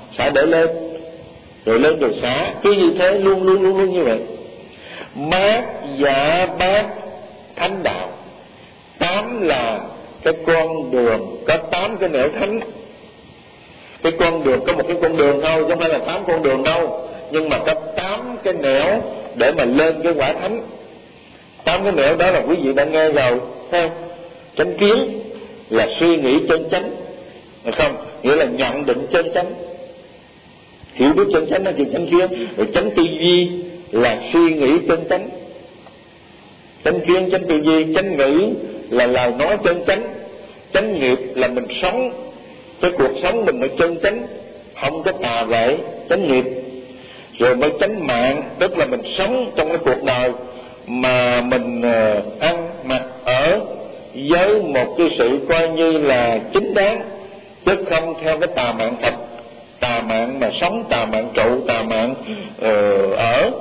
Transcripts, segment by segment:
xả để lên, rồi lên rồi xả, cứ như thế luôn như vậy. Bát giả bát thánh đạo. 8 là cái con đường, có 8 cái nẻo thánh. Cái con đường có một cái con đường thôi, chứ không phải là 8 con đường đâu, nhưng mà có 8 cái nẻo để mà lên cái quả thánh. 8 cái nẻo đó là quý vị đã nghe rồi, thấy không? Chánh kiến là suy nghĩ chân chánh, phải không? Nghĩa là nhận định chân chánh, hiểu biết chân chánh là chuyện chánh kiến. Rồi chánh tư duy là suy nghĩ chân chánh. Chánh kiến, chánh tư duy, chánh ngữ là lời nói chân chánh. Chánh nghiệp là mình sống cái cuộc sống mình phải chân chánh, không có tà vệ, chánh nghiệp. Rồi mới chánh mạng, tức là mình sống trong cái cuộc đời mà mình ăn mặc ở với một cái sự coi như là chính đáng, chứ không theo cái tà mạng thật, tà mạng mà sống, tà mạng trụ, tà mạng ở.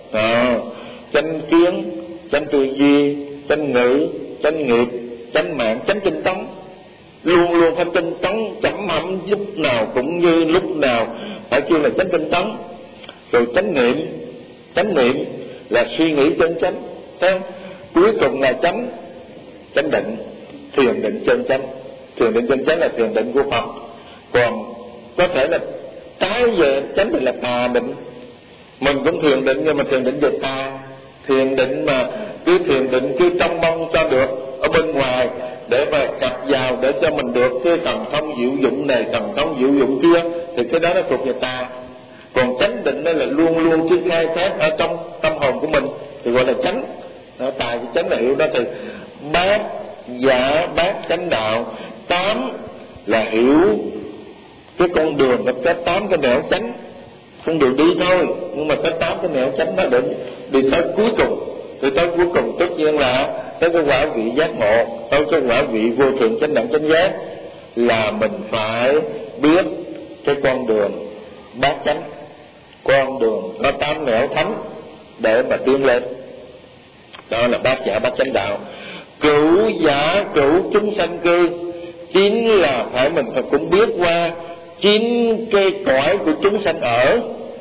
Chánh kiến, chánh tư duy, chánh ngữ, chánh nghiệp, chánh mạng, chánh tinh tấn, luôn luôn phải tinh tấn, chậm hẳn lúc nào cũng như lúc nào phải kêu là chánh tinh tấn. Rồi chánh niệm là suy nghĩ chân chánh, thấy không? Cuối cùng là chánh định, thiền định chân chánh. Thiền định chân chánh là thiền định của Phật. Còn có thể là trái về chánh định là tà định. Mình cũng thiền định nhưng mà thiền định về tà. Thiền định mà cứ thiền định cứ trông mong cho được ở bên ngoài để mà cặp vào để cho mình được cái thần thông diệu dụng này, thần thông diệu dụng kia, thì cái đó nó thuộc về tà. Còn chánh định đó là luôn luôn cứ khai thác ở trong tâm hồn của mình thì gọi là chánh. Tài cái chánh là hiểu đó. Thì bát giả bát chánh đạo. 8 là hiểu cái con đường, có 8 cái nẻo chánh, không được đi thôi, nhưng mà có 8 cái nẻo chánh đó để đi tới cuối cùng. Thì tới cuối cùng tất nhiên là tới cái quả vị giác ngộ, tới cái quả vị vô thượng chánh đẳng chánh giác, là mình phải biết cái con đường bát chánh, con đường có 8 nẻo thánh để mà tiến lên. Đó là bát giả bát chánh đạo. Cửu giả cửu chúng sanh cư. 9 là phải mình phải cũng biết qua 9 cái cõi của chúng sanh ở.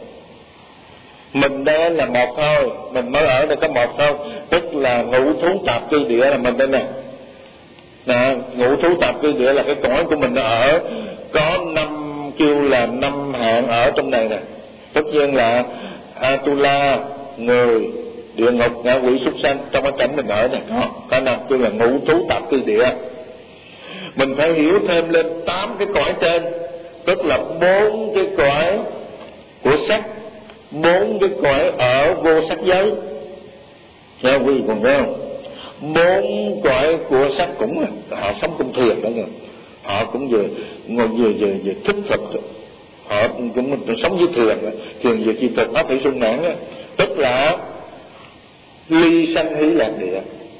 Mình đây là một thôi, mình mới ở đây có một thôi, tức là ngũ thú tạp cư địa là mình đây nè. Ngũ thú tạp cư địa là cái cõi của mình ở, có 5 kêu là 5 hạng ở trong này nè. Tất nhiên là Atula, người, địa ngục, ngạ quỷ, súc sanh, trong cái cảnh mình ở này có 5 kêu là ngũ thú tạp cư địa. Mình phải hiểu thêm lên 8 cái cõi trên, tức là 4 cái cõi của sắc, 4 cái cõi ở vô sắc giới. Nghe quý vị còn nghe không? 4 cõi của sắc cũng họ sống cùng thiền đó rồi. Họ cũng vừa thích Phật, họ cũng sống với thiền về chi thực pháp thủy sung mãn, tức là ly sanh hỷ lạc địa,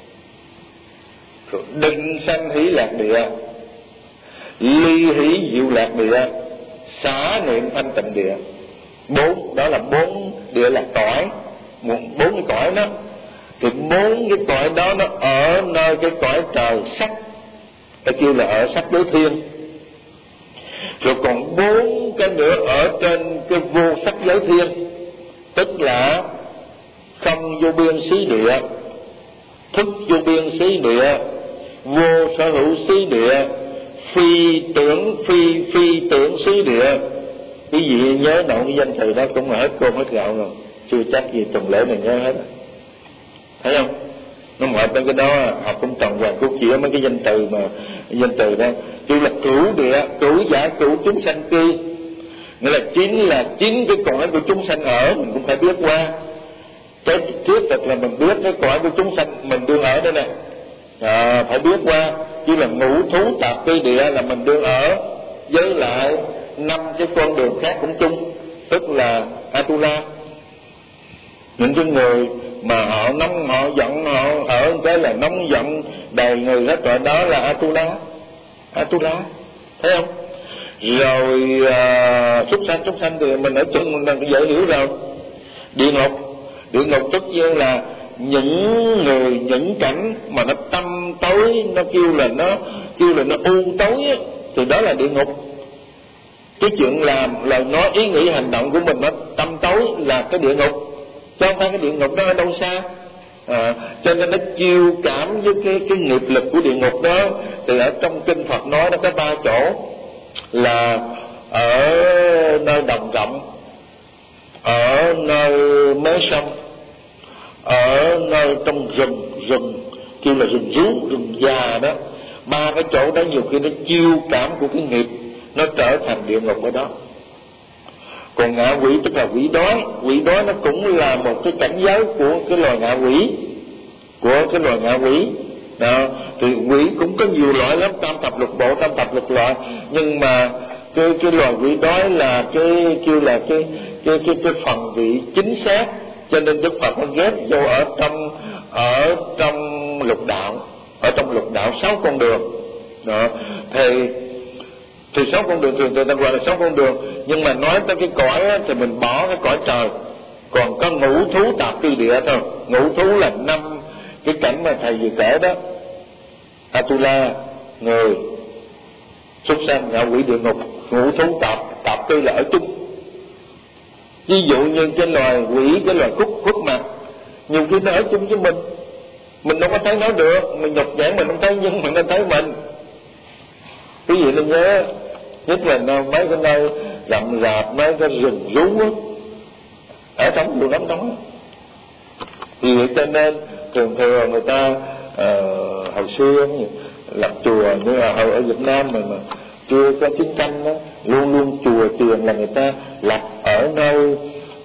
định sanh hỷ lạc địa, ly hỷ diệu lạc địa, xả niệm thanh tịnh địa. 4 đó là 4 địa là cõi, 4 cái cõi đó. Thì 4 cái cõi đó nó ở nơi cái cõi trời sắc, ta kêu là ở sắc giới thiên. Rồi còn 4 cái nữa ở trên cái vô sắc giới thiên, tức là không vô biên xí địa, thức vô biên xí địa, vô sở hữu xí địa, phi tưởng xí địa. Quý vị nhớ nào cái danh từ đó cũng là hết cơm hết gạo rồi, chưa chắc gì tuần lễ này nhớ hết. Thấy không? Nó mệt bên cái đó, học cũng tròn vàng cốt chỉ mấy cái danh từ mà danh từ đó kêu là cửu địa, cửu giả cửu chúng sanh cư, nghĩa là 9 cái cõi của chúng sanh ở, mình cũng phải biết qua. Cái trước thật là mình biết cái cõi của chúng sanh mình đương ở đây nè, phải biết qua. Chứ là ngũ thú tạp cư địa là mình đương ở với lại 5 cái con đường khác cũng chung, tức là Atula. Những cái người mà họ nóng họ giận, họ ở cái là nóng giận đầy người hết rồi, đó là Atula, thấy không? Rồi súc sanh thì mình ở chung mình đang dễ hiểu rồi. Địa ngục tất nhiên là những người, những cảnh mà nó tăm tối, nó kêu là nó u tối á, thì đó là địa ngục. cái chuyện làm, lời nói, ý nghĩ, hành động của mình nó tăm tối là cái địa ngục, chứ không phải cái địa ngục đó ở đâu xa. Cho nên nó chiêu cảm với cái nghiệp lực của địa ngục đó. Thì ở trong kinh Phật nói nó có 3 chỗ, là ở nơi đồng rộng, ở nơi mé sông, ở nơi trong rừng kêu là rừng rú, rừng già đó. 3 cái chỗ đó nhiều khi nó chiêu cảm của cái nghiệp, nó trở thành địa ngục ở đó. Còn ngạ quỷ tức là quỷ đói nó cũng là một cái cảnh giới của cái loài ngạ quỷ, đó. Thì quỷ cũng có nhiều loại lắm, tam thập lục bộ, tam thập lục loại, nhưng mà cái loài quỷ đói là cái kêu là cái phần vị chính xác, cho nên Đức Phật nó ghép vô ở trong lục đạo, 6 con đường đó. Thì 6 con đường thường ta gọi là 6 con đường, nhưng mà nói tới cái cõi á, thì mình bỏ cái cõi trời, còn có ngũ thú tạp cư địa thôi. Ngũ thú là 5 cái cảnh mà thầy vừa kể đó: Atula, người, súc sanh, ngạ quỷ, địa ngục. Ngũ thú tạp cư là ở chung. Ví dụ như cái loài quỷ, cái loài khuất mặt, nhiều khi nó ở chung với mình đâu có thấy nó được, mình nhục nhãn mình không thấy, nhưng mà nó thấy mình. Quý vị nên nhớ, nhất là mấy cái nơi rậm rạp, mấy cái rừng rú á, ở trong nhiều lắm đó. Vì vậy cho nên thường người ta hồi xưa lập chùa, như là ở Việt Nam mà chưa có chiến tranh đó, luôn chùa chiền là người ta lập ở nơi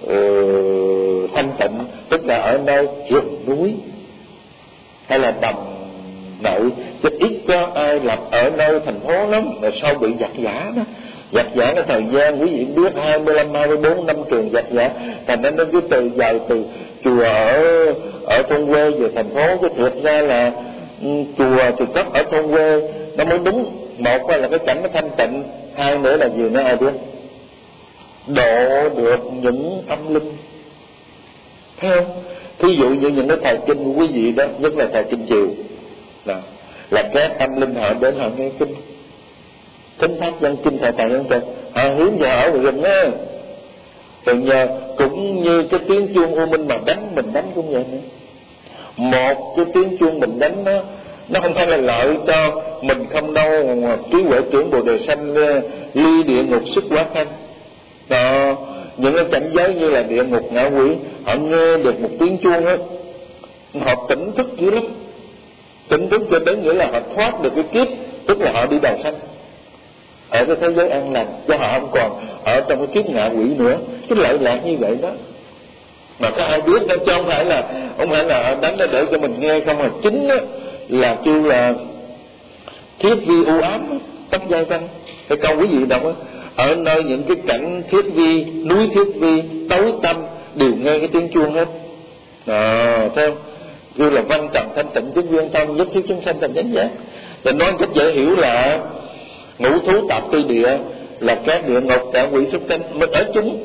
thanh tịnh, tức là ở nơi rừng núi hay là đầm nậu, chứ ít có ai lập ở nơi thành phố lắm. Rồi sau bị giặc giả đó, giặc giả cái thời gian quý vị biết 25, 24 năm trường giặc giả, thành ra nó cứ từ chùa ở thôn quê về thành phố. Cái thiệt ra là chùa thì cất ở thôn quê nó mới đúng. Một là cái cảnh nó thanh tịnh, hai nữa là gì nữa ai biết, độ được những tâm linh, thấy không? Thí dụ như những cái thời kinh của quý vị đó, nhất là thời kinh chiều, là các tâm linh họ đến họ nghe kinh, thính pháp dân kinh, thờ thần dân trần, họ hướng về ở rừng á. Rồi nhờ cũng như cái tiếng chuông U Minh mà đánh, mình đánh cũng vậy nữa. Một cái tiếng chuông mình đánh nó không phải là lợi cho mình không đâu, mà trí huệ trưởng Bồ Đề Sanh ly địa ngục xuất hóa thanh đó. Những cái cảnh giới như là địa ngục, ngạ quỷ, họ nghe được một tiếng chuông á, họ tỉnh thức dữ lắm. Tỉnh thức cho đến nghĩa là họ thoát được cái kiếp, tức là họ đi đầu sanh ở cái thế giới an lành, cho họ không còn ở trong cái kiếp ngạ quỷ nữa. Cái lợi lạc như vậy đó mà có ai biết đâu, chứ không phải là đánh để cho mình nghe không. Mà chính là kêu là thiết vi u ám, tắc giai văn. Cái câu quý vị đọc á, ở nơi những cái cảnh thiết vi, núi thiết vi tối tăm đều nghe cái tiếng chuông hết. Thấy không? Kêu là văn trần thanh tịnh chứng viên thông, nhất thiết chúng sanh thành chánh giác. Thì nói cách dễ hiểu là ngũ thú tạp tư địa là các địa ngục, cả quỷ súc sanh, mình ở chúng.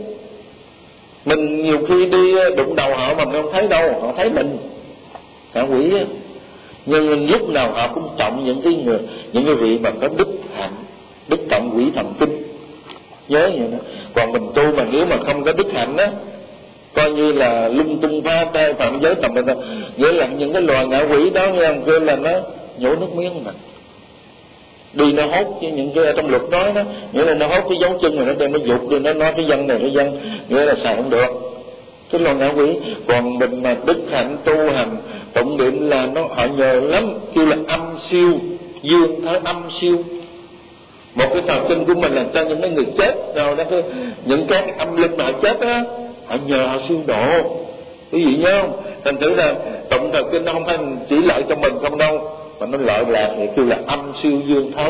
Mình nhiều khi đi đụng đầu họ mà mình không thấy đâu, họ thấy mình, cả quỷ á. Nhưng lúc nào họ cũng trọng những cái vị mà có đức hạnh, đức trọng quỷ thần kinh, nhớ vậy đó. Còn mình tu mà nếu mà không có đức hạnh á, coi như là lung tung phá trai phạm giới tầm mình, nghĩa là những cái loài ngạ quỷ đó nghe kêu là nó nhổ nước miếng mà đi nó hốt. Chứ những cái ở trong luật nói đó, nghĩa là nó hốt cái dấu chân rồi nó đem nó dục đi, nó nói cái dân này cái dân, nghĩa là xài không được cái loài ngạ quỷ. Còn mình mà đức hạnh tu hành tụng niệm là họ nhờ lắm, kêu là âm siêu dương thái, âm siêu. Một cái thời kinh của mình là cho những cái người chết rồi đó, những cái âm linh mà họ chết á, họ nhờ họ siêu độ. Quý vị nhớ không? Thành thử là tụng thời kinh nó không phải chỉ lợi cho mình không đâu, mà nó lợi lạc thì kêu là âm siêu dương thấu.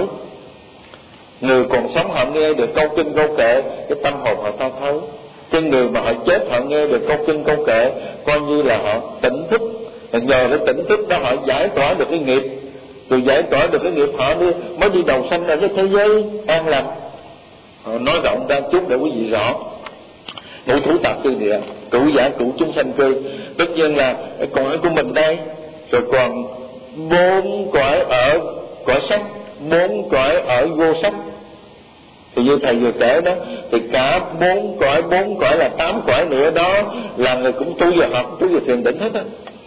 Người còn sống họ nghe được câu kinh câu kệ, cái tâm hồn họ thao thấu. Cái người mà họ chết họ nghe được câu kinh câu kệ, coi như là họ tỉnh thức. Nhờ cái tỉnh thức đó họ giải tỏa được cái nghiệp, rồi giải tỏa được cái nghiệp họ mới đi đầu sanh ở cái thế giới an lành. Nói rộng ra chút để quý vị rõ. Ngũ thú tạp tư địa, cửu giả cửu chúng sanh cư, tất nhiên là cái cõi của mình đây. Rồi còn 4 cõi ở cõi sắc, 4 cõi ở vô sắc. Thì như thầy vừa kể đó, thì cả 4 cõi là 8 cõi nữa đó là người cũng tu vào học, tu vào thiền định hết á.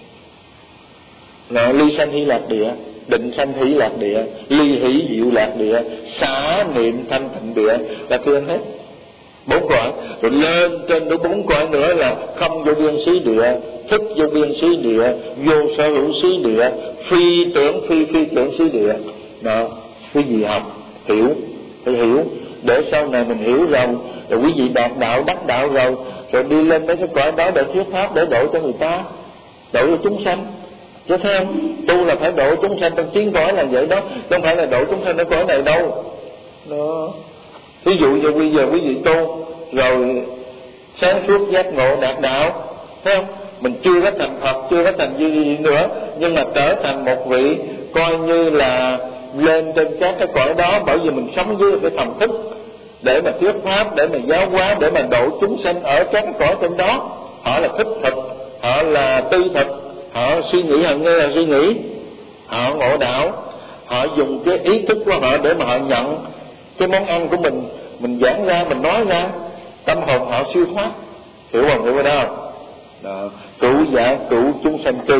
Ly sanh hy lạc địa, định sanh hỷ lạc địa, ly hỷ diệu lạc địa, xả niệm thanh tịnh địa là thương hết 4 cõi. Rồi lên trên đó 4 cõi nữa là không vô biên xứ địa, thức vô biên xứ địa, vô sở hữu xứ địa, phi tưởng phi tưởng xứ địa. Đó, quý vị học hiểu, phải hiểu để sau này mình hiểu rồi, rồi quý vị đạt đạo đắc đạo rồi đi lên mấy cái cõi đó để thuyết pháp, để độ cho người ta, độ cho chúng sanh. Chứ thấy không? Tu là phải độ chúng sanh trong 9 cõi là vậy đó, không phải là độ chúng sanh ở cõi này đâu. Đó. Ví dụ như bây giờ quý vị tu rồi sáng suốt giác ngộ đạt đạo, thấy không? Mình chưa có thành Phật, chưa có thành gì nữa, nhưng mà trở thành một vị coi như là lên trên các cái cõi đó, bởi vì mình sống dưới cái thần thức để mà thuyết pháp, để mà giáo hóa, để mà độ chúng sanh ở các cái cõi trên đó. Họ là thức thực, họ là tư thực, họ suy nghĩ hàng như là suy nghĩ, họ ngộ đạo, họ dùng cái ý thức của họ để mà họ nhận cái món ăn của mình giảng ra, mình nói ra, tâm hồn họ siêu thoát. Hiểu không? Hiểu đó không? Đó. Cửu giả cửu chúng sanh cư,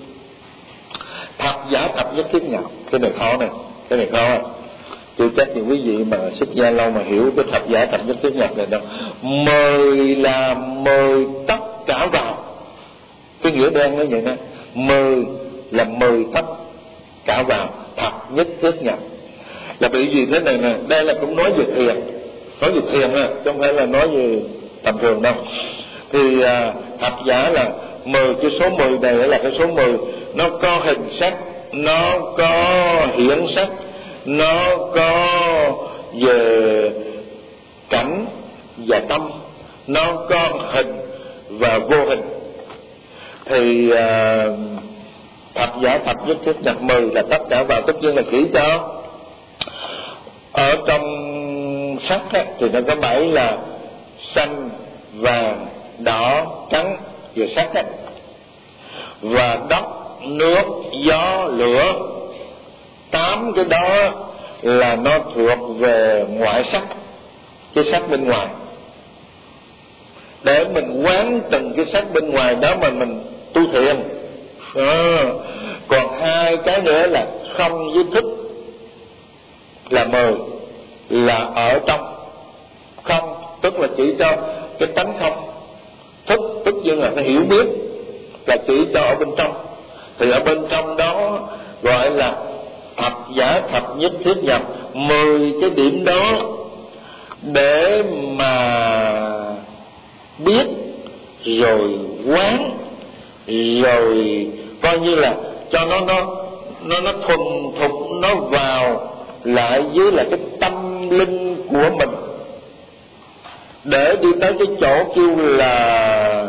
thập giả thập nhất thiết nhập. Cái này khó này, cái này khó. Tôi chắc thì quý vị mà xuất gia lâu mà hiểu cái thập giả thập nhất thiết nhập này đâu. Mời là mời tất cả vào, cái nghĩa đen nó vậy đó. Mời là mời tất cả vào, thập nhất thiết nhập là bị gì thế này nè. Đây là cũng nói về thiền, nói về thiền á, chứ không phải là nói về tầm thường đâu. Thì thập giả là 10, cái số 10 này là cái số 10, nó có hình sắc, nó có hiển sắc, nó có về cảnh và tâm, nó có hình và vô hình. Thì thập giả thập nhất thiết nhập 10 là tất cả vào, tất nhiên là chỉ cho ở trong sắc á, thì nó có 7 là xanh, vàng, đỏ, trắng về sắc á, và đất, nước, gió, lửa. 8 cái đó là nó thuộc về ngoại sắc, cái sắc bên ngoài. Để mình quán từng cái sắc bên ngoài đó mà mình tu thiền. Còn 2 cái nữa là không với thức là 10, là ở trong. Không tức là chỉ cho cái tánh không, thức tức như là cái hiểu biết, là chỉ cho ở bên trong. Thì ở bên trong đó gọi là thập giả thập nhất thiết nhập. 10 cái điểm đó để mà biết rồi quán, rồi coi như là cho nó thuần thục, nó vào lại dưới là cái tâm linh của mình, để đi tới cái chỗ kêu là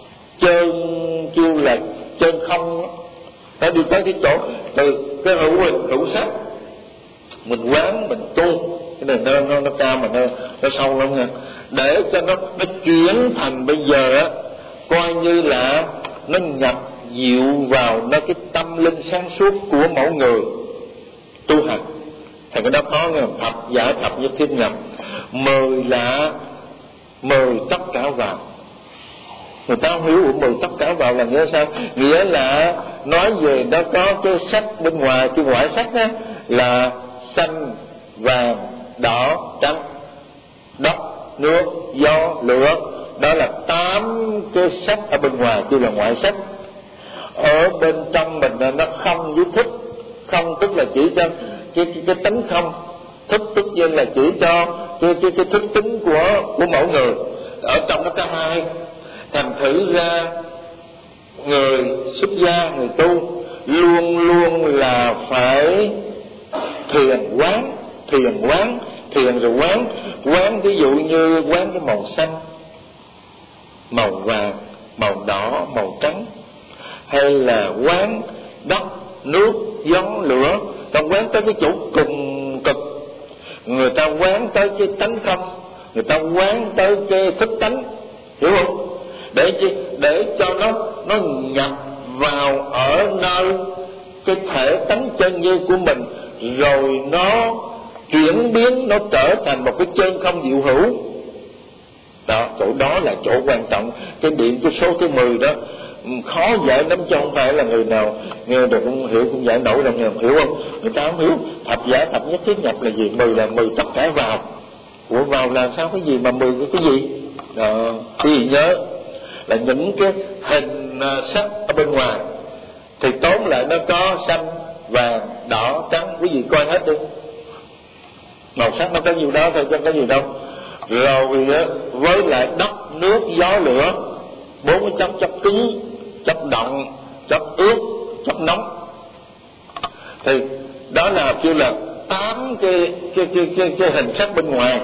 chân không. Để đi tới cái chỗ từ cái hữu hình hữu sắc, mình quán mình tu. Cái này nó cao mà nó sâu lắm nha. Để cho nó chuyển thành bây giờ á, coi như là nó nhập dịu vào nó cái tâm linh sáng suốt của mỗi người tu hành. Thì cái đó có nghe, thập giả thập nhất thiết nhập. 10 là 10 tất cả vào. Người ta không hiểu 10 tất cả vào là nghĩa sao? Nghĩa là nói về nó có cái sắc bên ngoài, cái ngoại sắc á, là xanh, vàng, đỏ, trắng, đất, nước, gió, lửa. Đó là 8 cái sắc ở bên ngoài, chứ là ngoại sắc. Ở bên trong mình là nó không với thức. Không tức là chỉ cho cái tánh không, thức tức nhiên là chỉ cho cái thức tính của mỗi người. Ở trong nó có 2. Thành thử ra người xuất gia, người tu luôn luôn là phải thiền rồi quán. Ví dụ như quán cái màu xanh, màu vàng, màu đỏ, màu trắng, hay là quán đất, nước, gió, lửa. Ta quán tới cái chỗ cùng cực. Người ta quán tới cái tánh không, người ta quán tới cái thức tánh, hiểu không? Để cho nó nhập vào ở nơi cái thể tánh chân như của mình, rồi nó chuyển biến nó trở thành một cái chân không diệu hữu. Đó, chỗ đó là chỗ quan trọng. Cái điểm cái số thứ 10 đó khó giải lắm, chứ không phải là người nào nghe được cũng hiểu, cũng giải nổi đâu, hiểu không? Người ta không hiểu thập giả thập nhất thiết nhập là gì. 10 là 10 tất cả vào. Ủa vào là sao, cái gì mà 10 cái gì? Đó, quý vị nhớ là những cái hình sắc ở bên ngoài thì tóm lại nó có xanh, vàng, đỏ, trắng. Quý vị coi hết đi, màu sắc nó có nhiêu đó thôi chứ có gì đâu. Rồi với lại đất, nước, gió, lửa, 4 cái chất: chất cứng, chất động, chất ướt, chất nóng. Thì đó là kêu là 8 cái hình sắc bên ngoài.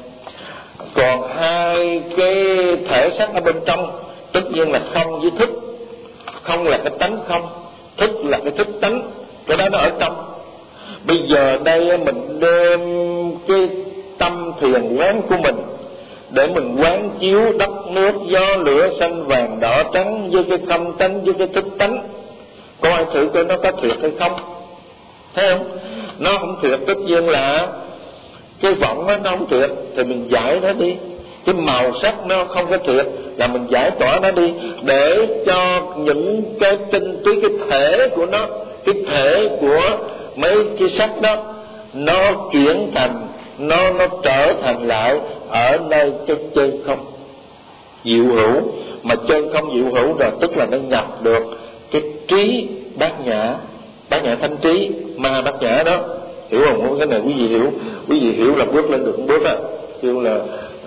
Còn 2 cái thể sắc ở bên trong, tất nhiên là không với thức. Không là cái tánh không, thức là cái thức tánh, cái đó nó ở trong. Bây giờ đây mình đem cái tâm thiền quán của mình để mình quán chiếu đất, nước, gió, lửa, xanh, vàng, đỏ, trắng với cái không tánh, với cái thức tánh. Có ai thử coi nó có thiệt hay không? Thấy không? Nó không thiệt, tất nhiên là cái vọng nó không thiệt thì mình giải nó đi. Cái màu sắc nó không có thiệt là mình giải tỏa nó đi, để cho những cái tinh túy, cái thể của nó, cái thể của mấy cái sắc đó nó chuyển thành, nó trở thành lại ở nơi cái chân không diệu hữu. Mà chân không diệu hữu rồi tức là nó nhập được cái trí bát nhã, bát nhã thanh trí, ma bát nhã đó. Hiểu không? Cái này quý vị hiểu, quý vị hiểu là bước lên được một bước đó, kêu là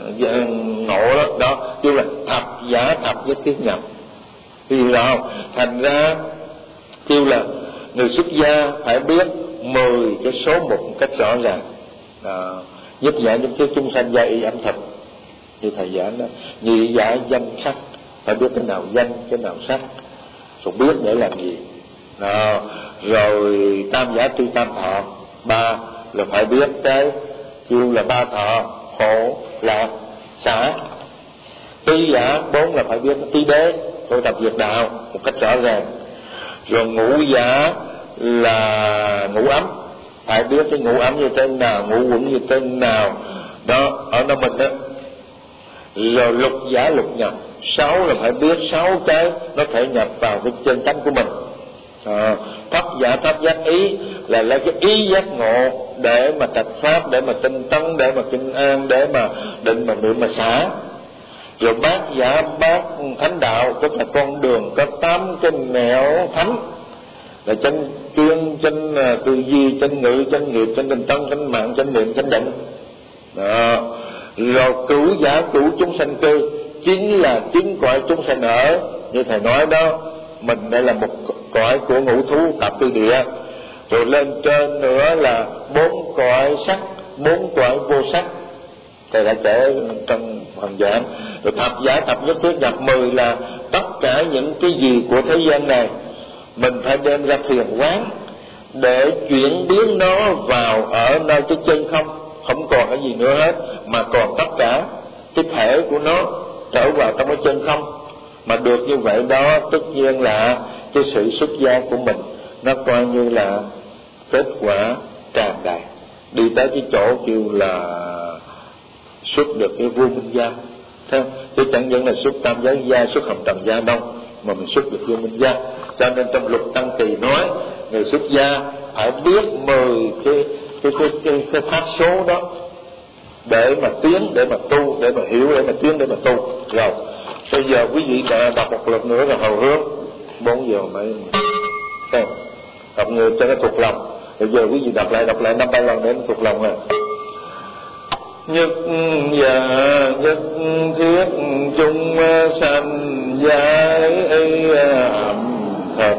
ngộ đó. Đó kêu là thập giả thập nhất thiết nhập. Quý vị hiểu không? Thành ra kêu là người xuất gia phải biết 10 cái số một cách rõ ràng. Nhất giả những cái chúng sanh gia y ẩm thực, như thầy giảng đó. Nhị giả danh sắc, phải biết cái nào danh, cái nào sắc, rồi biết để làm gì. Đó. Rồi tam giả tuy tam thọ, 3 là phải biết cái kêu là 3 thọ: khổ, lạc, xả. Tứ giả 4 là phải biết tứ đế, tu tập việc đạo một cách rõ ràng. Rồi ngũ giả là ngũ ấm, phải biết cái ngũ ấm như thế nào, ngũ quẩn như thế nào đó ở nơi mình đó. Rồi lục giả lục nhập, 6 là phải biết 6 cái nó thể nhập vào cái chân tánh của mình. Thất giả thất giác ý là lấy cái ý giác ngộ để mà trạch pháp, để mà tinh tấn, để mà kinh an, để mà định, mà niệm, mà xả. Rồi bát giả bát thánh đạo, tức là con đường có 8 cái nẻo thánh, là chân chuyên, chân tư duy, chân ngữ, chân nghiệp, chân tinh tấn, chân mạng, chân niệm, chân định. Đó. Rồi cửu giả cửu chúng sanh cư, chính là chính cõi chúng sanh ở. Như thầy nói đó, mình đây là một cõi của ngũ thú tạp tư địa. Rồi lên trên nữa là 4 cõi sắc, 4 cõi vô sắc, thầy đã kể trong phần giảng. Rồi thập giả thập nhất thiết nhập 10 là tất cả những cái gì của thế gian này mình phải đem ra thiền quán để chuyển biến nó vào ở nơi cái chân không, không còn cái gì nữa hết, mà còn tất cả cái thể của nó trở vào trong cái chân không. Mà được như vậy đó, tất nhiên là cái sự xuất gia của mình nó coi như là kết quả tràn đầy, đi tới cái chỗ kêu là xuất được cái vô minh gia. Thế chứ chẳng những là xuất tam giới gia, xuất hồng trần gia đâu, mà mình xuất được vô minh gia. Cho nên trong luật Tăng Kỳ nói người xuất gia phải biết 10 cái pháp số đó để mà tiến, để mà tu, để mà hiểu, để mà tiến, để mà tu. Rồi bây giờ quý vị đã đọc một lượt nữa là hồi hướng 4 giờ mấy đọc người cho nó thuộc lòng. Bây giờ quý vị đọc lại 5-3 lần để nó thuộc lòng rồi. Nhất giả nhất thiết chung sanh giải y ẩm thật,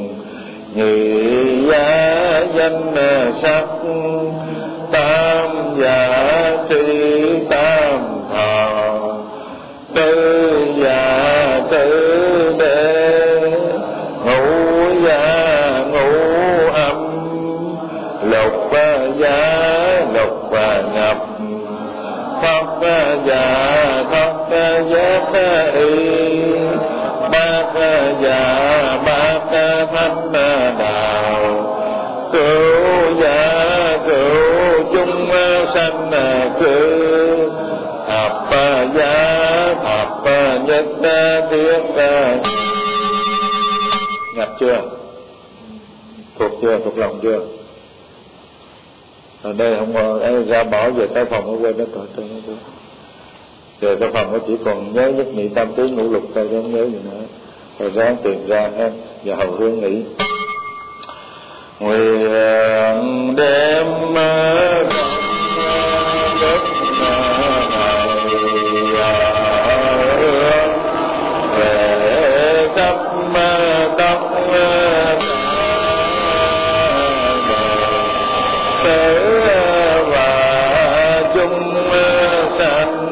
nhị giả danh sắc, tam giả tri tam thọ, tứ giả tứ đế, ngũ giả ngũ âm, lục giả lục nhập, thất giả thất giác y, bát giả bát thánh đạo, cửu giả cửu chung sanh cư thập giá thập nhất thiết nhập chưa? Thuộc chưa? Thuộc lòng chưa? Ở đây không có ra bỏ về cái phòng ở quên đó coi tôi nói. Về cái phòng nó chỉ còn nhớ nhất niệm tam tứ ngũ lục thôi, không nhớ gì nữa. Rồi ráng tìm ra em và hầu hương nghĩ. Nguyện đem đất này về khắp tóc tử và chúng sanh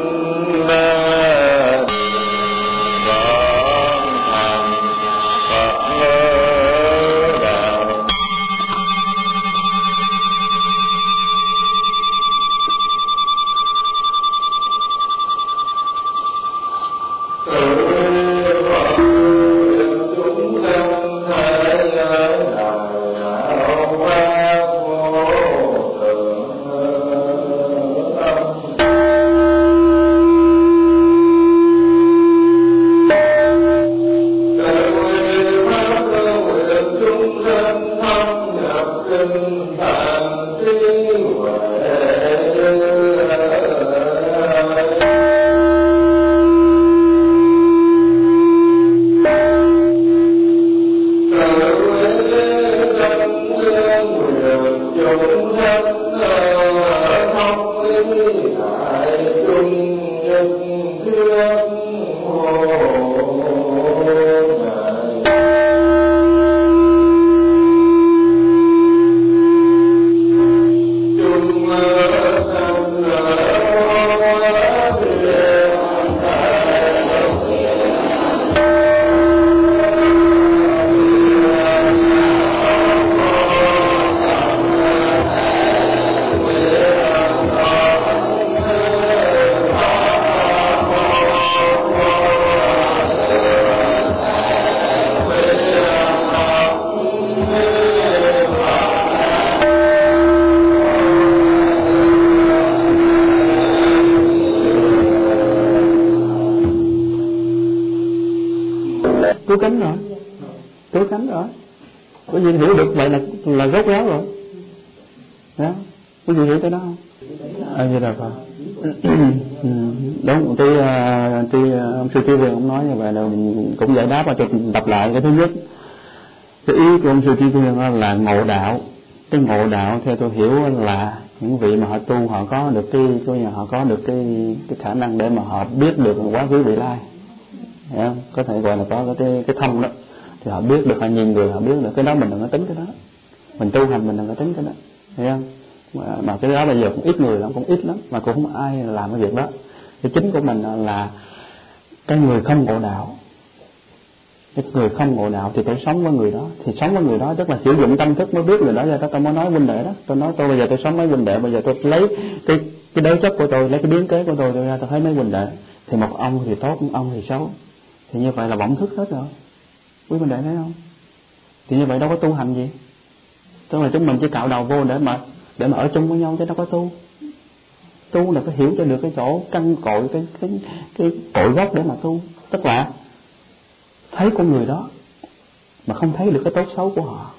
cứu cánh rồi. Có gì hiểu được vậy là rốt ráo rồi. Đó, có gì hiểu tới đó không? Vậy là phải. Đúng, ông sư Trí Viên cũng nói như vậy, là mình cũng giải đáp và đọc lại. Cái thứ nhất, cái ý của ông sư Trí Viên là ngộ đạo. Cái ngộ đạo theo tôi hiểu là những vị mà họ tu, họ có được cái khả năng để mà họ biết được quá khứ vị lai. Hiểu không? Có thể gọi là có cái thông đó, thì họ biết được, họ nhìn người họ biết được. Cái đó mình đừng có tính cái đó, mình tu hành mình đừng có tính cái đó, hiểu không? Mà cái đó bây giờ cũng ít người lắm, cũng ít lắm, mà cũng không ai làm cái việc đó. Cái chính của mình là cái người không ngộ đạo. Cái người không ngộ đạo thì phải sống với người đó, thì sống với người đó tức là sử dụng tâm thức mới biết người đó. Giờ tôi mới nói huynh đệ đó, tôi nói tôi bây giờ tôi sống với huynh đệ, bây giờ tôi lấy cái đối chất của tôi, lấy cái biến kế của tôi ra, tôi thấy mấy huynh đệ thì một ông thì tốt, một ông thì xấu, thì như vậy là vọng thức hết rồi. Quý huynh đệ thấy không? Thì như vậy đâu có tu hành gì, tức là chúng mình chỉ cạo đầu vô để mà ở chung với nhau, chứ đâu có tu. Tu là phải hiểu cho được cái chỗ căn cội, cái cội gốc để mà tu, tức là thấy con người đó mà không thấy được cái tốt xấu của họ,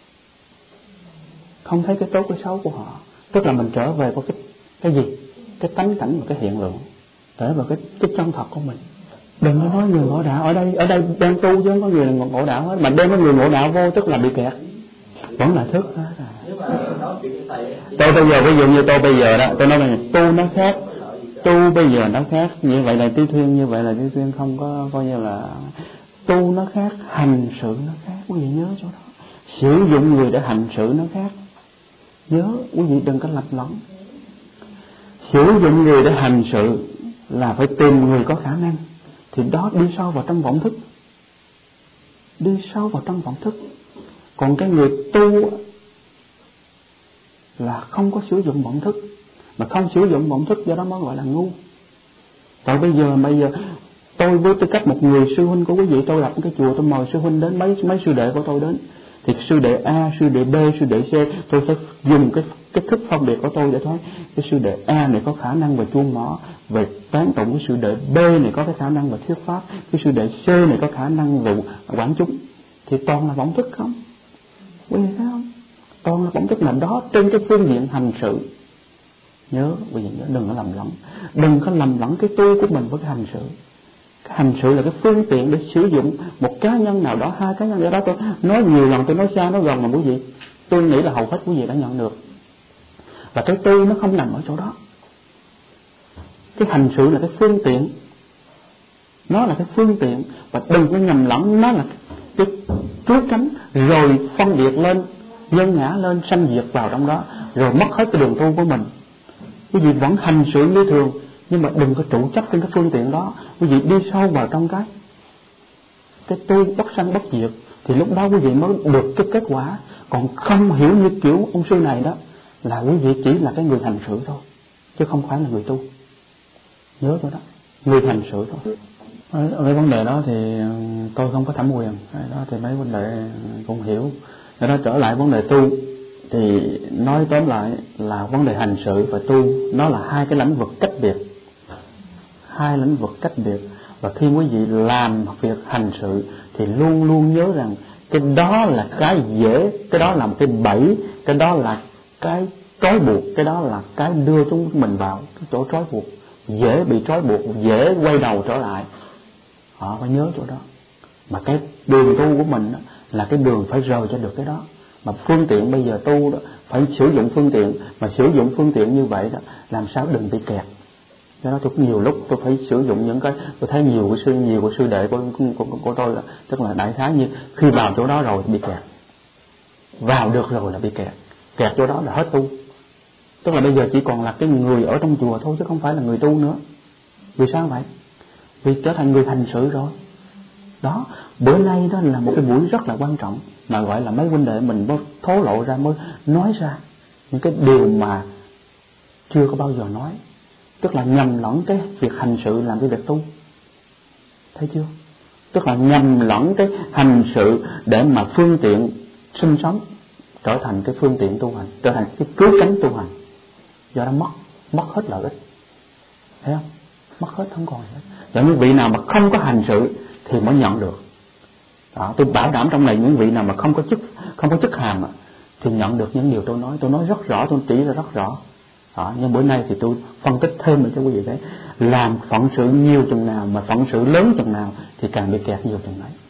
không thấy cái tốt cái xấu của họ, tức là mình trở về vào cái gì, cái tánh cảnh và cái hiện lượng, trở về cái chân thật của mình. Đừng có nói người ngộ đạo, ở đây đang tu chứ không có người ngộ đạo hết, mà đem cái người ngộ đạo vô tức là bị kẹt, vẫn là thức hết à. Tôi bây giờ ví dụ như tôi bây giờ đó, tôi nói là tu nó khác, tu bây giờ nó khác, như vậy là Tí Thuyên, như vậy là Tí Thuyên không có coi như là tu nó khác, hành sự nó khác. Quý vị nhớ chỗ đó, sử dụng người để hành sự nó khác. Nhớ quý vị đừng có lầm lẫn. Sử dụng người để hành sự là phải tìm người có khả năng, thì đó đi sâu vào trong vọng thức, đi sâu vào trong vọng thức. Còn cái người tu là không có sử dụng vọng thức, mà không sử dụng vọng thức, do đó mới gọi là ngu. Tại bây giờ tôi với tư cách một người sư huynh của quý vị, tôi lập cái chùa, tôi mời sư huynh đến, mấy sư đệ của tôi đến, thì sư đệ A, sư đệ B, sư đệ C, tôi phải dùng cái thức phân biệt của tôi để nói cái sư đệ A này có khả năng về chuông mỏ, về tán tụng, cái sư đệ B này có cái khả năng về thuyết pháp, cái sư đệ C này có khả năng về quán chúng, thì toàn là bổn thức không? Quý vị thấy không? Toàn là bổn thức là đó trên cái phương diện hành sự. Nhớ, quý vị nhớ, đừng có lầm lẫn, đừng có lầm lẫn cái tu của mình với cái hành sự. Cái hành sự là cái phương tiện để sử dụng một cá nhân nào đó, hai cá nhân nào đó. Tôi nói nhiều lần, tôi nói xa nói gần mà quý vị, tôi nghĩ là hầu hết quý vị đã nhận được. Và cái tu nó không nằm ở chỗ đó. Cái hành sự là cái phương tiện, nó là cái phương tiện, và đừng có nhầm lẫn nó là cái cứu cánh, rồi phân biệt lên, nhân ngã lên, sanh diệt vào trong đó, rồi mất hết cái đường tu của mình. Quý vị vẫn hành sự như thường, nhưng mà đừng có trụ chấp trên cái phương tiện đó. Quý vị đi sâu vào trong cái tu bất sanh bất diệt, thì lúc đó quý vị mới được cái kết quả. Còn không hiểu như kiểu ông sư này đó, là quý vị chỉ là cái người hành sự thôi, chứ không phải là người tu. Nhớ tôi đó, người hành sự thôi. Ở cái vấn đề đó thì tôi không có thẩm quyền, đó thì mấy vấn đề cũng hiểu. Để đó trở lại vấn đề tu, thì nói tóm lại là vấn đề hành sự và tu nó là hai cái lĩnh vực cách biệt, hai lĩnh vực cách biệt. Và khi quý vị làm việc hành sự thì luôn luôn nhớ rằng cái đó là cái dễ, cái đó là một cái bẫy, cái đó là cái trói buộc, cái đó là cái đưa chúng mình vào cái chỗ trói buộc, dễ bị trói buộc, dễ quay đầu trở lại. Họ phải nhớ chỗ đó. Mà cái đường tu của mình đó, là cái đường phải rời cho được cái đó. Mà phương tiện bây giờ tu đó, phải sử dụng phương tiện, mà sử dụng phương tiện như vậy đó, làm sao đừng bị kẹt. Do đó tôi nhiều lúc tôi phải sử dụng những cái, tôi thấy nhiều của sư đệ của tôi đó, tức là đại khái như khi vào chỗ đó rồi bị kẹt, vào được rồi là bị kẹt, kẹt chỗ đó là hết tu. Tức là bây giờ chỉ còn là cái người ở trong chùa thôi, chứ không phải là người tu nữa. Vì sao vậy? Vì trở thành người hành sự rồi. Đó, bữa nay đó là một cái buổi rất là quan trọng, mà gọi là mấy huynh đệ mình mới thố lộ ra, mới nói ra những cái điều mà chưa có bao giờ nói. Tức là nhầm lẫn cái việc hành sự làm cái việc tu. Thấy chưa? Tức là nhầm lẫn cái hành sự để mà phương tiện sinh sống trở thành cái phương tiện tu hành, trở thành cái cứu cánh tu hành. Do đó mất hết lợi ích. Thấy không? Mất hết, không còn hết. Và những vị nào mà không có hành sự thì mới nhận được. Đó, tôi bảo đảm trong này những vị nào mà không có chức hàm thì nhận được những điều tôi nói rất rõ, tôi chỉ ra rất rõ. Đó, nhưng bữa nay thì tôi phân tích thêm để cho quý vị thấy, làm phận sự nhiều chừng nào mà phận sự lớn chừng nào thì càng bị kẹt nhiều chừng ấy.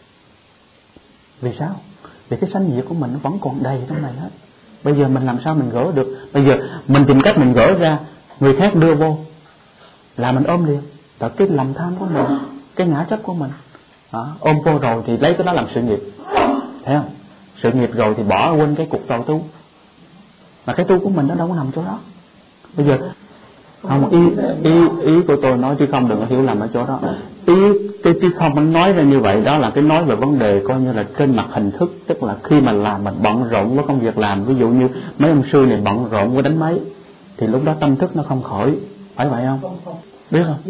Vì sao? Vì cái sanh diệt của mình nó vẫn còn đầy trong này hết. Bây giờ mình làm sao mình gỡ được? Bây giờ mình tìm cách mình gỡ ra, người khác đưa vô là mình ôm liền. Tại cái lòng tham của mình, cái ngã chấp của mình. Đó, ôm vô rồi thì lấy cái đó làm sự nghiệp. Thấy không? Sự nghiệp rồi thì bỏ quên cái cuộc đầu tu. Mà cái tu của mình nó đâu có nằm chỗ đó. Bây giờ không, ý của tôi nói chứ không đừng có hiểu lầm ở chỗ đó. Ý không nói ra như vậy, đó là cái nói về vấn đề coi như là trên mặt hình thức. Tức là khi mà làm mình bận rộn với công việc làm, ví dụ như mấy ông sư này bận rộn với đánh máy, thì lúc đó tâm thức nó không khỏi. Phải vậy không? Biết không?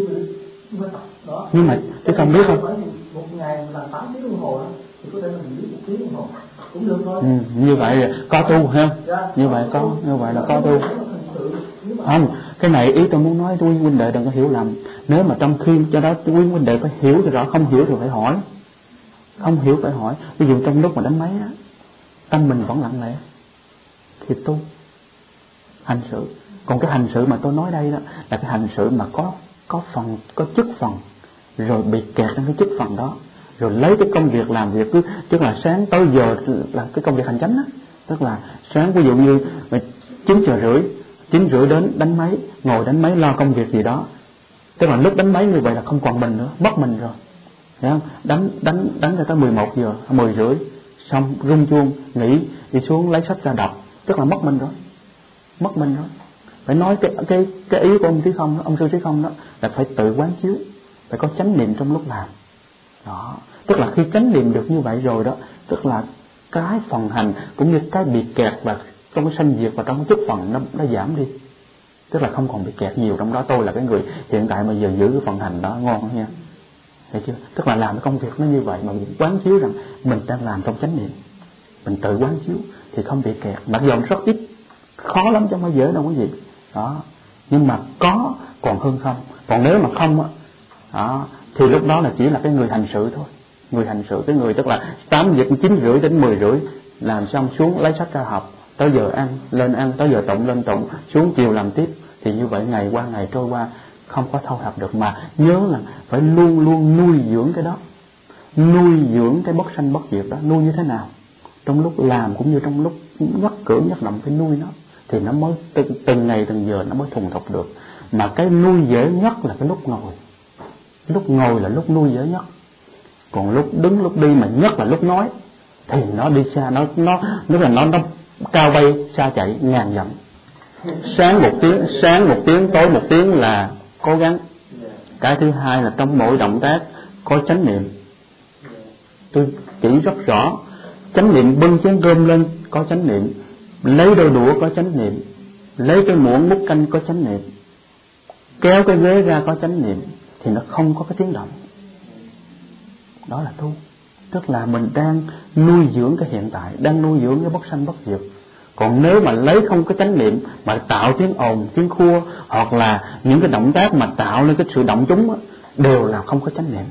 Nhưng mà chứ không biết không? Một ngày làm 8 tiếng đồng hồ thì có thể mình biết 1 tiếng đồng hồ cũng được thôi. Như vậy có tu ha? Như vậy là có tu. Không, cái này ý tôi muốn nói quý huynh đệ đừng có hiểu lầm. nếu mà trong khi cho đó quý huynh đệ phải hiểu thì rõ, không hiểu thì phải hỏi, không hiểu phải hỏi. Ví dụ trong lúc mà đánh máy á, tâm mình vẫn lặng lẽ thì tu hành sự. Còn cái hành sự mà tôi nói đây đó là cái hành sự mà có phần, có chức phần, rồi bị kẹt trong cái chức phần đó, rồi lấy cái công việc làm việc cứ, tức là sáng tới giờ là cái công việc hành chánh á, tức là sáng ví dụ như 9 giờ rưỡi đến đánh máy, ngồi đánh máy lo công việc gì đó, tức là lúc đánh máy như vậy là không còn mình nữa, mất mình rồi, hiểu không? Đánh cho tới 11 giờ, 10 rưỡi xong rung chuông nghỉ, đi xuống lấy sách ra đọc, tức là mất mình rồi. Phải nói cái ý của ông sư Trí Không đó là phải tự quán chiếu, phải có chánh niệm trong lúc làm đó. Tức là khi chánh niệm được như vậy rồi đó, tức là cái phần hành cũng như cái bị kẹt và trong cái sanh diệt và trong cái chức phần nó giảm đi, tức là không còn bị kẹt nhiều trong đó. Tôi là cái người hiện tại mà giờ giữ cái phần hành đó ngon nha, thấy chưa? Tức là làm cái công việc nó như vậy mà quán chiếu rằng mình đang làm trong chánh niệm, mình tự quán chiếu thì không bị kẹt, mặc dù rất ít, khó lắm chứ không phải dễ đâu quý vị. Đó, nhưng mà có còn hơn không. Còn nếu mà không á, đó, thì lúc đó là chỉ là cái người hành sự thôi. Người hành sự, cái người tức là 8 giờ 9 rưỡi đến 10 rưỡi làm xong xuống lấy sách ra học, tới giờ ăn lên ăn, tới giờ tụng lên tụng, xuống chiều làm tiếp. Thì như vậy ngày qua ngày trôi qua không có thâu thập được. Mà nhớ là phải luôn luôn nuôi dưỡng cái đó, nuôi dưỡng cái bất sanh bất diệt đó. Nuôi như thế nào? Trong lúc làm cũng như trong lúc nhất cử nhất động phải nuôi nó, thì nó mới từng ngày từng giờ nó mới thuần thục được. Mà cái nuôi dễ nhất là cái lúc ngồi. Lúc ngồi là lúc nuôi dễ nhất. Còn lúc đứng lúc đi, mà nhất là lúc nói, thì nó đi xa, nó cao bay xa chạy ngàn dặm. Sáng một tiếng, tối một tiếng là cố gắng. Cái thứ hai là trong mỗi động tác có chánh niệm. Tôi chỉ rất rõ, chánh niệm bưng chén cơm lên có chánh niệm, lấy đôi đũa có chánh niệm, lấy cái muỗng múc canh có chánh niệm, kéo cái ghế ra có chánh niệm, thì nó không có cái tiếng động. Đó là tu. Tức là mình đang nuôi dưỡng cái hiện tại, đang nuôi dưỡng cái bất sanh bất diệt. Còn nếu mà lấy không cái chánh niệm mà tạo tiếng ồn, tiếng khua, hoặc là những cái động tác mà tạo lên cái sự động chúng á, đều là không có chánh niệm.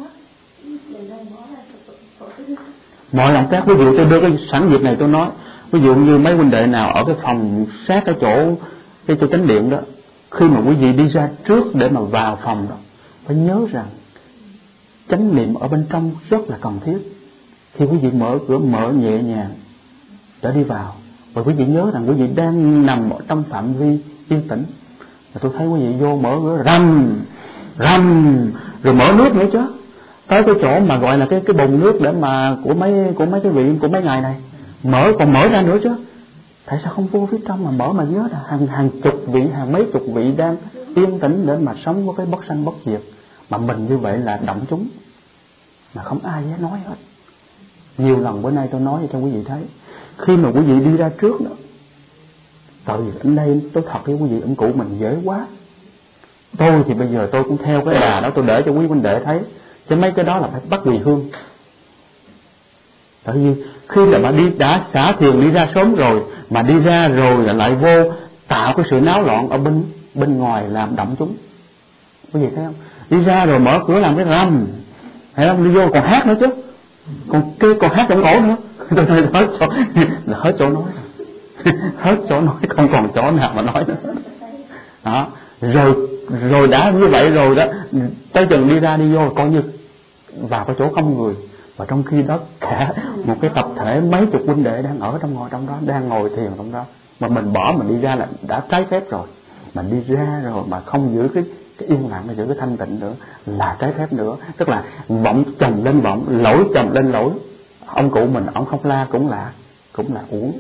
Mọi động tác, ví dụ tôi đưa cái sẵn việc này tôi nói, ví dụ như mấy huynh đệ nào ở cái phòng sát cái chỗ chánh điện đó, khi mà quý vị đi ra trước để mà vào phòng đó, phải nhớ rằng chánh niệm ở bên trong rất là cần thiết. Khi quý vị mở cửa, mở nhẹ nhàng để đi vào, và quý vị nhớ rằng quý vị đang nằm ở trong phạm vi yên tĩnh. Và tôi thấy quý vị vô mở cửa rầm rồi mở nước nữa chứ, tới cái chỗ mà gọi là cái bồn nước để mà của mấy cái vị của mấy ngày này, còn mở ra nữa chứ. Tại sao không vô phía trong mà mở, mà nhớ là hàng chục vị, hàng mấy chục vị đang yên tĩnh để mà sống với cái bất sanh bất diệt. Mà mình như vậy là động chúng, mà không ai dám nói hết. Nhiều lần bữa nay tôi nói cho quý vị thấy, khi mà quý vị đi ra trước đó, tại vì ở đây tôi thật với quý vị, ông cụ mình dễ quá. Tôi thì bây giờ tôi cũng theo cái đà đó, tôi để cho quý huynh đệ thấy, chứ mấy cái đó là phải bắt vì hương. Tại vì khi là mà đã xả thiền đi ra sớm rồi, mà đi ra rồi là lại vô tạo cái sự náo loạn ở bên ngoài làm động chúng. Quý vị thấy không? Đi ra rồi mở cửa làm cái rầm, thấy không? Đi vô còn hát nữa chứ, còn hát trong cổ nữa. Tôi nói hết chỗ nói hết chỗ nói, không còn chỗ nào mà nói nữa. Đó, rồi đã như vậy rồi đó, tới chừng đi ra đi vô coi như vào cái chỗ không người, và trong khi đó cả một cái tập thể mấy chục huynh đệ đang ở trong đó, đang ngồi thiền trong đó, mà mình bỏ mình đi ra là đã trái phép rồi. Mình đi ra rồi mà không giữ cái yên lặng, giữ cái thanh tịnh nữa là trái phép nữa. Tức là vọng chồng lên vọng, lỗi chồng lên lỗi. Ông cụ mình ông không la cũng là uổng,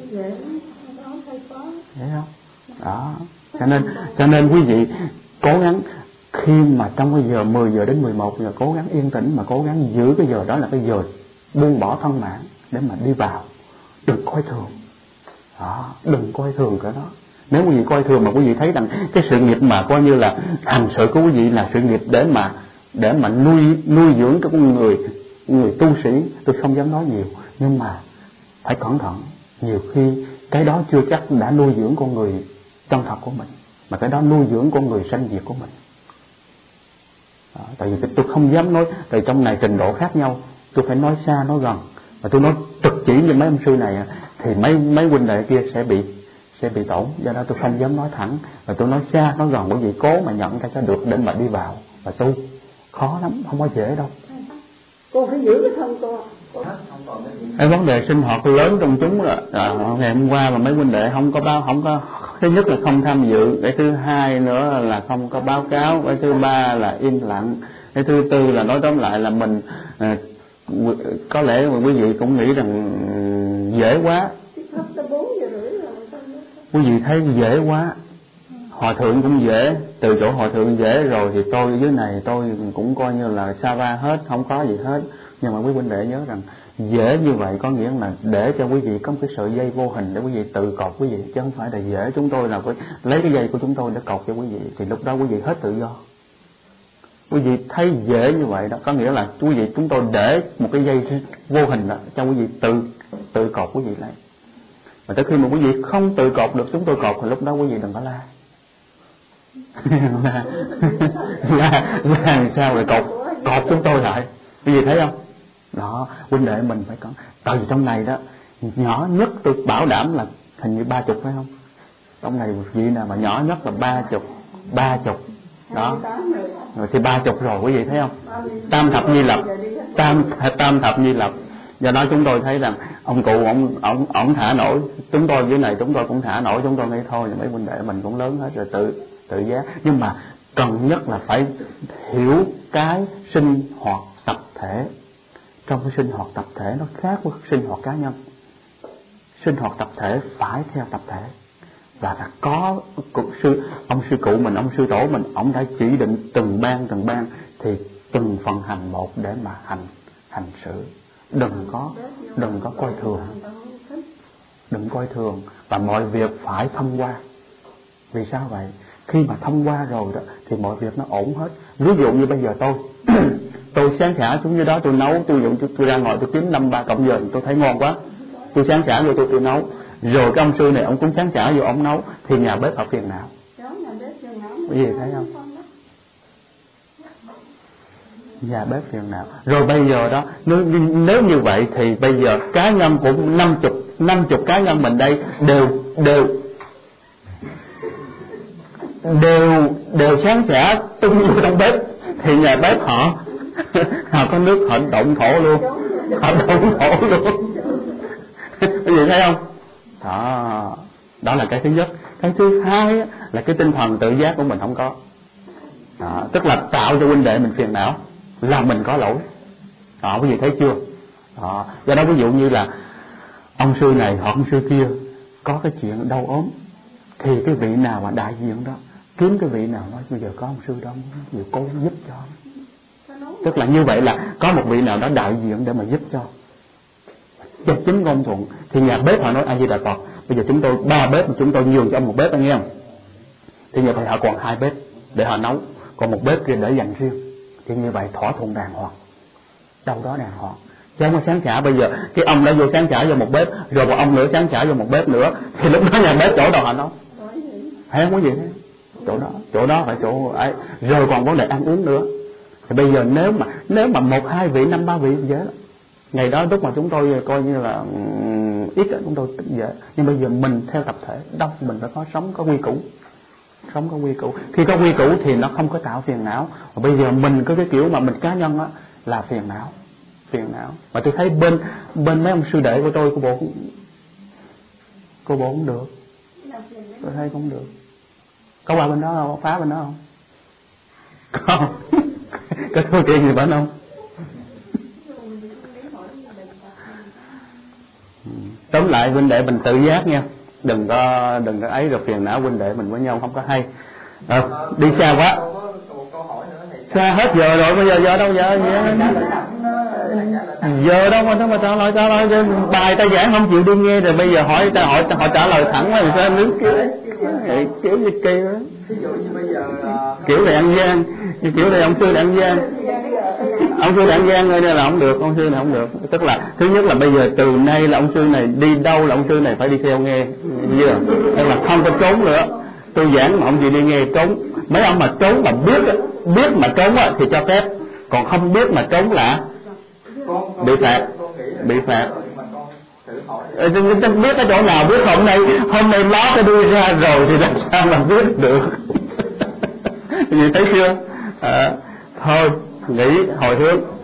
thấy không? Đó, cho nên quý vị cố gắng khi mà trong cái giờ 10 giờ đến 11 giờ cố gắng yên tĩnh, mà cố gắng giữ cái giờ đó là cái giờ buông bỏ thân mạng để mà đi vào. Đừng coi thường. Đó, đừng coi thường cái đó. Nếu quý vị coi thường mà quý vị thấy rằng cái sự nghiệp mà coi như là hành sự của quý vị là sự nghiệp để mà nuôi dưỡng cái người tu sĩ, tôi không dám nói nhiều, nhưng mà phải cẩn thận. Nhiều khi cái đó chưa chắc đã nuôi dưỡng con người chân thật của mình, mà cái đó nuôi dưỡng con người sanh diệt của mình. Đó, tại vì tôi không dám nói, tại trong này trình độ khác nhau, tôi phải nói xa nói gần, và tôi nói trực chỉ như mấy ông sư này thì mấy huynh đệ kia sẽ bị tổn. Do đó tôi không dám nói thẳng, và tôi nói xa nói gần, bởi vì cố mà nhận ra cho được để mà đi vào và tu. Khó lắm, không có dễ đâu. Cô phải giữ cái thân cô. Cái vấn đề sinh hoạt lớn trong chúng là ngày hôm qua mà mấy huynh đệ không có thứ nhất là không tham dự, cái thứ hai nữa là không có báo cáo, cái thứ ba là im lặng, cái thứ tư là nói tóm lại là mình có lẽ mà quý vị cũng nghĩ rằng dễ quá. Quý vị thấy dễ quá, hòa thượng cũng dễ, từ chỗ hòa thượng dễ rồi thì tôi dưới này tôi cũng coi như là sa va hết, không có gì hết. Nhưng mà quý huynh đệ nhớ rằng dễ như vậy có nghĩa là để cho quý vị có một cái sợi dây vô hình để quý vị tự cột quý vị, chứ không phải là dễ chúng tôi là phải lấy cái dây của chúng tôi để cột cho quý vị, thì lúc đó quý vị hết tự do. Quý vị thấy dễ như vậy đó, có nghĩa là quý vị chúng tôi để một cái dây vô hình đó cho quý vị tự cột quý vị lại. Mà tới khi mà quý vị không tự cột được chúng tôi cột thì lúc đó quý vị đừng có la. Làm sao rồi cột chúng tôi lại, quý vị thấy không? Đó, huynh đệ mình phải có. Tại vì trong này đó nhỏ nhất tôi bảo đảm là hình như 30 phải không? Trong này vị nào mà nhỏ nhất là 30 đó. Rồi thì 30 rồi quý vị thấy không? Tam thập nhi lập, tam thập nhi lập. Do đó chúng tôi thấy rằng ông cụ ông thả nổi, chúng tôi dưới này chúng tôi cũng thả nổi, chúng tôi nghĩ thôi mấy huynh đệ mình cũng lớn hết rồi, tự giác. Nhưng mà cần nhất là phải hiểu cái sinh hoạt tập thể. Trong cái sinh hoạt tập thể nó khác với sinh hoạt cá nhân. Sinh hoạt tập thể phải theo tập thể, và đã có ông sư cụ mình, ông sư tổ mình, ông đã chỉ định từng ban thì từng phần hành một để mà hành sự. Đừng có coi thường, đừng coi thường, và mọi việc phải thông qua. Vì sao vậy? Khi mà thông qua rồi đó thì mọi việc nó ổn hết. Ví dụ như bây giờ tôi sáng xả xuống dưới đó tôi nấu, tôi ra ngoài tôi kiếm 5-3 cọng dền tôi thấy ngon quá, tôi sáng xả vô tôi nấu. Rồi cái ông sư này ông cũng sáng xả vô ông nấu, thì nhà bếp họ phiền não. Quý vị thấy không? Nhà bếp phiền não. Rồi bây giờ đó nếu như vậy thì bây giờ cá nhân cũng 50 cá nhân mình đây đều sáng xả tung vô trong bếp, thì nhà bếp họ có nước họ động thổ luôn, quý vị thấy không? Đó là cái thứ nhất. Cái thứ hai là cái tinh thần tự giác của mình không có. Tức là tạo cho huynh đệ mình phiền não là mình có lỗi. Quý vị thấy chưa? Do đó ví dụ như là ông sư này hoặc ông sư kia có cái chuyện đau ốm, thì cái vị nào mà đại diện đó kiếm cái vị nào nói bây giờ có ông sư đó, bây giờ cố giúp cho. Tức là như vậy là có một vị nào đó đại diện để mà giúp cho chính ngôn thuận. Thì nhà bếp họ nói A Di Đà Phật, bây giờ chúng tôi 3 bếp mà chúng tôi nhường cho ông 1 bếp, anh nghe không? Thì như vậy họ còn 2 bếp để họ nấu, còn 1 bếp kia để dành riêng. Thì như vậy thỏa thuận đàng hoàng, đâu đó đàng hoàng. Chứ không có sáng xả bây giờ cái ông đã vô sáng xả vô 1 bếp, rồi một ông nữa sáng xả vô 1 bếp nữa, thì lúc đó nhà bếp chỗ đâu họ nấu? Thấy không có gì hết. Chỗ đó phải chỗ ấy. Rồi còn vấn đề ăn uống nữa. Thì bây giờ nếu mà 1-2 vị, 5-3 vị dễ lắm. Ngày đó lúc mà chúng tôi coi như là ít chúng tôi dễ. Nhưng bây giờ mình theo tập thể đông, mình phải có sống có quy củ. Khi có quy củ thì nó không có tạo phiền não. Và bây giờ mình có cái kiểu mà mình cá nhân á là phiền não. Mà tôi thấy bên mấy ông sư đệ của tôi, cô bộ cũng được. Tôi thấy cũng được. Có qua bên đó không? Phá bên đó không? Không. Có thua tiền gì bên không? Tóm lại huynh đệ mình tự giác nha, đừng có ấy rồi phiền não huynh đệ mình với nhau không có hay. Đi xa quá, xa hết giờ rồi, bây giờ đâu giờ đâu mà trả lời bài ta giảng không chịu đi nghe, rồi bây giờ hỏi họ trả lời thẳng quá thì sao nước kiểu như kia đó. Kiểu này ăn gian, kiểu này ông sư này ăn gian. Ông sư này ăn gian đây là không được, ông sư này không được. Tức là thứ nhất là bây giờ từ nay là ông sư này đi đâu là ông sư này phải đi theo nghe, tức là không có trốn nữa. Tôi giảng mà ông gì đi nghe trốn. Mấy ông mà trốn mà biết mà trốn thì cho phép, còn không biết mà trốn là bị phạt. Biết cái chỗ nào biết hôm nay ló cái đuôi ra rồi thì làm sao mà biết được. Gì thấy chưa? Thôi nghĩ hồi hướng